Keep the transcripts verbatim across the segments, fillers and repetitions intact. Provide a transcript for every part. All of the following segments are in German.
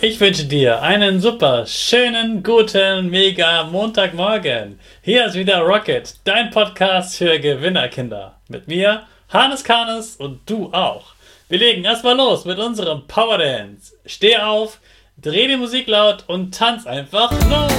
Ich wünsche dir einen super, schönen, guten, mega Montagmorgen. Hier ist wieder Rocket, dein Podcast für Gewinnerkinder. Mit mir, Hannes Karnes und du auch. Wir legen erstmal los mit unserem Power Dance. Steh auf, dreh die Musik laut und tanz einfach los.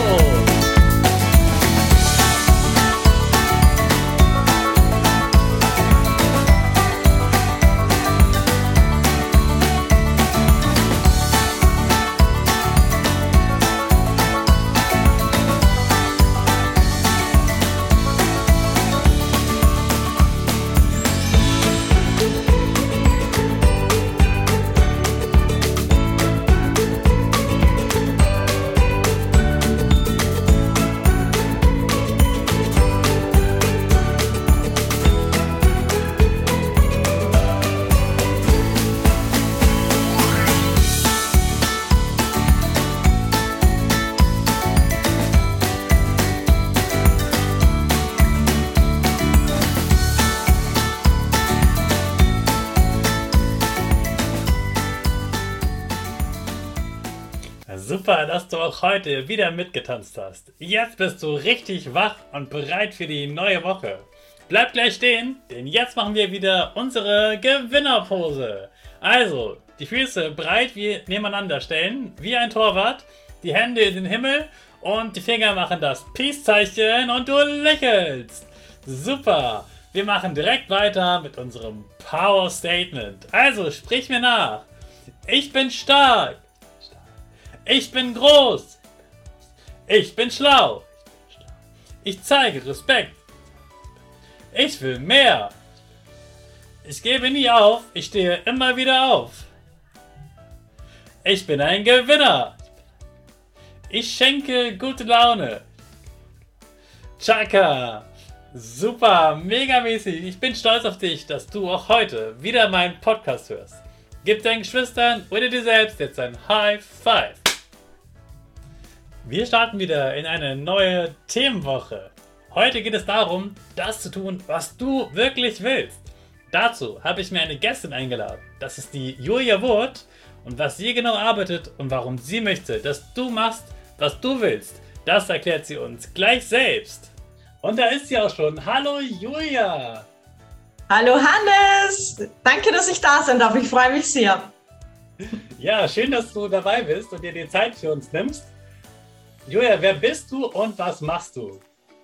Super, dass du auch heute wieder mitgetanzt hast. Jetzt bist du richtig wach und bereit für die neue Woche. Bleib gleich stehen, denn jetzt machen wir wieder unsere Gewinnerpose. Also, die Füße breit wie nebeneinander stellen, wie ein Torwart, die Hände in den Himmel und die Finger machen das Peace-Zeichen und du lächelst. Super, wir machen direkt weiter mit unserem Power Statement. Also, sprich mir nach. Ich bin stark. Ich bin groß. Ich bin schlau. Ich zeige Respekt. Ich will mehr. Ich gebe nie auf. Ich stehe immer wieder auf. Ich bin ein Gewinner. Ich schenke gute Laune. Chaka. Super, megamäßig. Ich bin stolz auf dich, dass du auch heute wieder meinen Podcast hörst. Gib deinen Geschwistern oder dir selbst jetzt ein High Five. Wir starten wieder in eine neue Themenwoche. Heute geht es darum, das zu tun, was du wirklich willst. Dazu habe ich mir eine Gästin eingeladen. Das ist die Julia Wurth. Und was sie genau arbeitet und warum sie möchte, dass du machst, was du willst, das erklärt sie uns gleich selbst. Und da ist sie auch schon. Hallo Julia! Hallo Hannes! Danke, dass ich da sein darf. Ich freue mich sehr. Ja, schön, dass du dabei bist und dir die Zeit für uns nimmst. Julia, wer bist du und was machst du?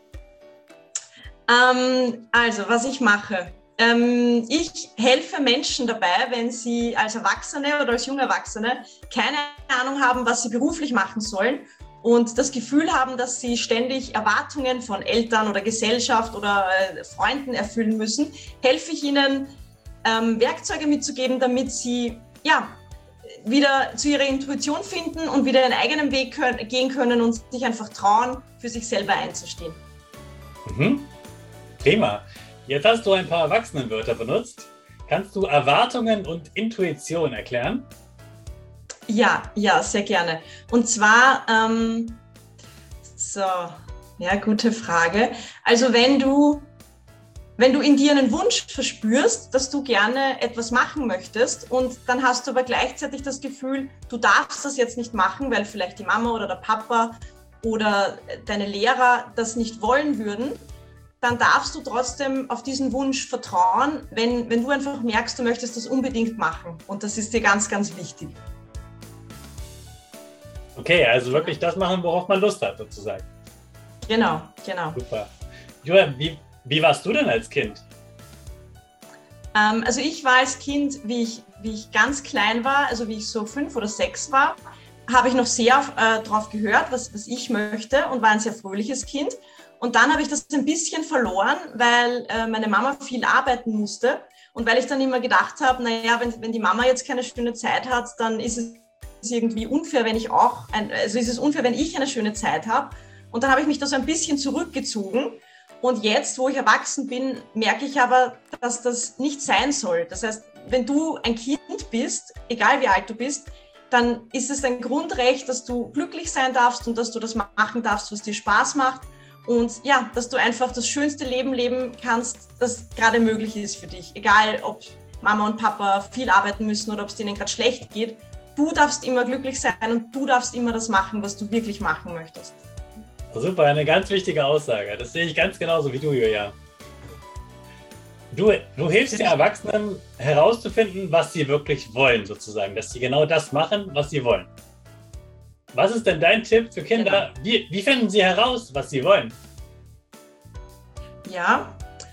Ähm, also, was ich mache. Ähm, ich helfe Menschen dabei, wenn sie als Erwachsene oder als junge Erwachsene keine Ahnung haben, was sie beruflich machen sollen und das Gefühl haben, dass sie ständig Erwartungen von Eltern oder Gesellschaft oder äh, Freunden erfüllen müssen, helfe ich ihnen, ähm, Werkzeuge mitzugeben, damit sie ja, wieder zu ihrer Intuition finden und wieder ihren eigenen Weg können, gehen können und sich einfach trauen, für sich selber einzustehen. Mhm. Prima. Jetzt hast du ein paar Erwachsenenwörter benutzt. Kannst du Erwartungen und Intuition erklären? Ja, ja, sehr gerne. Und zwar, ähm, so, ja, gute Frage. Also wenn du Wenn du in dir einen Wunsch verspürst, dass du gerne etwas machen möchtest und dann hast du aber gleichzeitig das Gefühl, du darfst das jetzt nicht machen, weil vielleicht die Mama oder der Papa oder deine Lehrer das nicht wollen würden, dann darfst du trotzdem auf diesen Wunsch vertrauen, wenn, wenn du einfach merkst, du möchtest das unbedingt machen. Und das ist dir ganz, ganz wichtig. Okay, also wirklich das machen, worauf man Lust hat, sozusagen. Genau, genau. Super. Julia, wie Wie warst du denn als Kind? Ähm, also ich war als Kind, wie ich, wie ich ganz klein war, also wie ich so fünf oder sechs war, habe ich noch sehr äh, drauf gehört, was, was ich möchte und war ein sehr fröhliches Kind. Und dann habe ich das ein bisschen verloren, weil äh, meine Mama viel arbeiten musste und weil ich dann immer gedacht habe, naja, wenn, wenn die Mama jetzt keine schöne Zeit hat, dann ist es irgendwie unfair, wenn ich auch, ein, also ist es unfair, wenn ich eine schöne Zeit habe. Und dann habe ich mich da so ein bisschen zurückgezogen. Und jetzt, wo ich erwachsen bin, merke ich aber, dass das nicht sein soll. Das heißt, wenn du ein Kind bist, egal wie alt du bist, dann ist es ein Grundrecht, dass du glücklich sein darfst und dass du das machen darfst, was dir Spaß macht. Und ja, dass du einfach das schönste Leben leben kannst, das gerade möglich ist für dich. Egal, ob Mama und Papa viel arbeiten müssen oder ob es denen gerade schlecht geht. du darfst immer glücklich sein und du darfst immer das machen, was du wirklich machen möchtest. Super, eine ganz wichtige Aussage. Das sehe ich ganz genauso wie du, Julia. Du, du hilfst den Erwachsenen herauszufinden, was sie wirklich wollen, sozusagen. Dass sie genau das machen, was sie wollen. Was ist denn dein Tipp für Kinder? Genau. Wie, wie finden sie heraus, was sie wollen? Ja,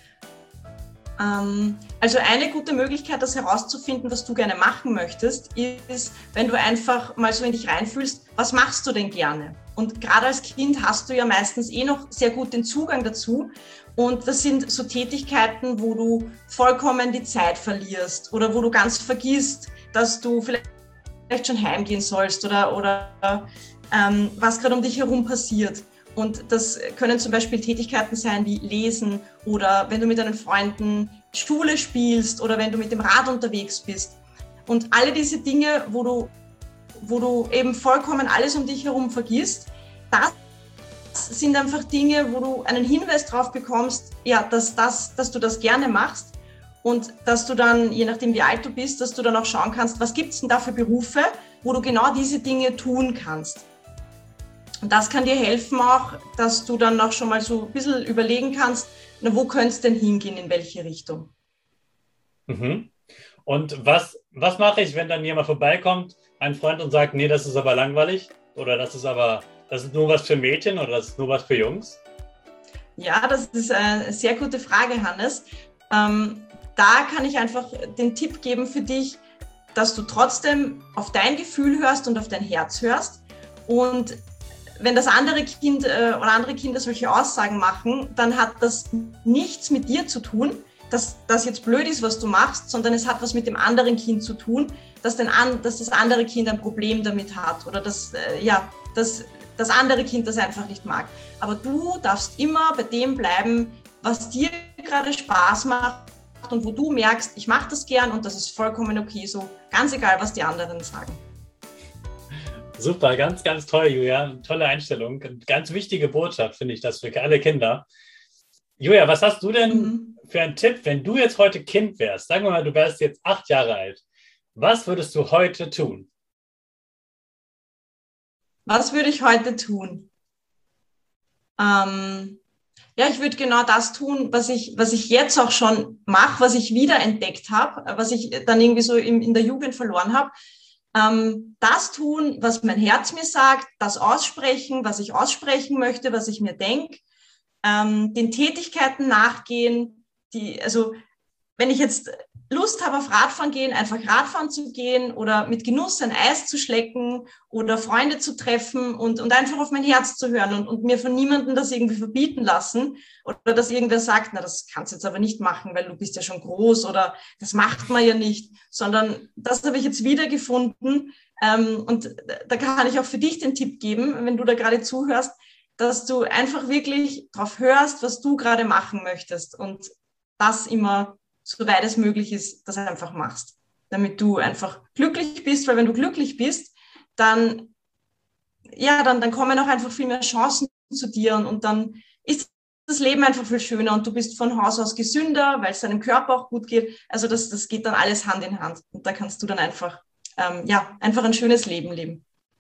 ähm, also eine gute Möglichkeit, das herauszufinden, was du gerne machen möchtest, ist, wenn du einfach mal so in dich reinfühlst, was machst du denn gerne? Und gerade als Kind hast du ja meistens eh noch sehr gut den Zugang dazu. Und das sind so Tätigkeiten, wo du vollkommen die Zeit verlierst oder wo du ganz vergisst, dass du vielleicht schon heimgehen sollst oder, oder ähm, was gerade um dich herum passiert. Und das können zum Beispiel Tätigkeiten sein wie Lesen oder wenn du mit deinen Freunden Schule spielst oder wenn du mit dem Rad unterwegs bist. Und alle diese Dinge, wo du, wo du eben vollkommen alles um dich herum vergisst, das sind einfach Dinge, wo du einen Hinweis drauf bekommst, ja, dass, das, dass du das gerne machst und dass du dann, je nachdem wie alt du bist, dass du dann auch schauen kannst, was gibt es denn da für Berufe, wo du genau diese Dinge tun kannst. Und das kann dir helfen auch, dass du dann auch schon mal so ein bisschen überlegen kannst, na, wo könnte es denn hingehen, in welche Richtung. Mhm. Und was, was mache ich, wenn dann jemand vorbeikommt, ein Freund und sagt, nee, das ist aber langweilig oder das ist aber, das ist nur was für Mädchen oder das ist nur was für Jungs? Ja, das ist eine sehr gute Frage, Hannes. Ähm, da kann ich einfach den Tipp geben für dich, dass du trotzdem auf dein Gefühl hörst und auf dein Herz hörst. Und wenn das andere Kind äh, oder andere Kinder solche Aussagen machen, dann hat das nichts mit dir zu tun, dass das jetzt blöd ist, was du machst, sondern es hat was mit dem anderen Kind zu tun, dass, den an, dass das andere Kind ein Problem damit hat oder dass, äh, ja, dass das andere Kind das einfach nicht mag. Aber du darfst immer bei dem bleiben, was dir gerade Spaß macht und wo du merkst, ich mache das gern und das ist vollkommen okay so, ganz egal, was die anderen sagen. Super, ganz, ganz toll, Julia. Tolle Einstellung. Ganz wichtige Botschaft, finde ich das für alle Kinder. Julia, was hast du denn mhm. für einen Tipp, wenn du jetzt heute Kind wärst? Sagen wir mal, du wärst jetzt acht Jahre alt. Was würdest du heute tun? Was würde ich heute tun? Ähm, ja, ich würde genau das tun, was ich, was ich jetzt auch schon mache, was ich wiederentdeckt habe, was ich dann irgendwie so in, in der Jugend verloren habe. Ähm, das tun, was mein Herz mir sagt, das aussprechen, was ich aussprechen möchte, was ich mir denke, ähm, den Tätigkeiten nachgehen, die, also wenn ich jetzt Lust habe auf Radfahren gehen, einfach Radfahren zu gehen oder mit Genuss ein Eis zu schlecken oder Freunde zu treffen und, und einfach auf mein Herz zu hören und, und mir von niemandem das irgendwie verbieten lassen oder dass irgendwer sagt, na, das kannst du jetzt aber nicht machen, weil du bist ja schon groß oder das macht man ja nicht, sondern das habe ich jetzt wiedergefunden ähm, und da kann ich auch für dich den Tipp geben, wenn du da gerade zuhörst, dass du einfach wirklich drauf hörst, was du gerade machen möchtest und das immer soweit es möglich ist, das einfach machst, damit du einfach glücklich bist, weil wenn du glücklich bist, dann, ja, dann, dann kommen auch einfach viel mehr Chancen zu dir und, und dann ist das Leben einfach viel schöner und du bist von Haus aus gesünder, weil es deinem Körper auch gut geht. Also das, das geht dann alles Hand in Hand und da kannst du dann einfach, ähm, ja, einfach ein schönes Leben leben.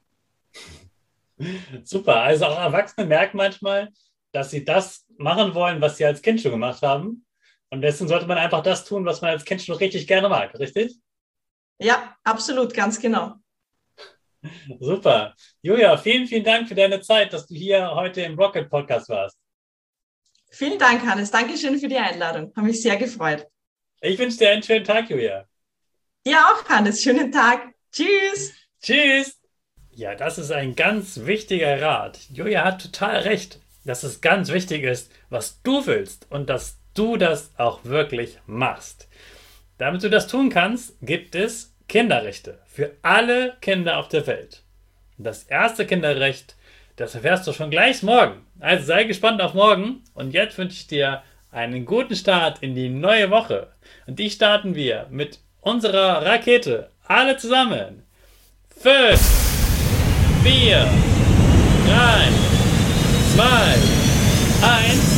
Super, also auch Erwachsene merken manchmal, dass sie das machen wollen, was sie als Kind schon gemacht haben. Und deswegen sollte man einfach das tun, was man als Kind schon richtig gerne mag, richtig? Ja, absolut, ganz genau. Super. Julia, vielen, vielen Dank für deine Zeit, dass du hier heute im Rocket Podcast warst. Vielen Dank, Hannes. Dankeschön für die Einladung. Habe mich sehr gefreut. Ich wünsche dir einen schönen Tag, Julia. Dir auch, Hannes. Schönen Tag. Tschüss. Tschüss. Ja, das ist ein ganz wichtiger Rat. Julia hat total recht, dass es ganz wichtig ist, was du willst und dass du das auch wirklich machst. Damit du das tun kannst, gibt es Kinderrechte für alle Kinder auf der Welt. Das erste Kinderrecht, das erfährst du schon gleich morgen. Also sei gespannt auf morgen. Und jetzt wünsche ich dir einen guten Start in die neue Woche. Und die starten wir mit unserer Rakete. Alle zusammen. Fünf, vier, drei, zwei, eins.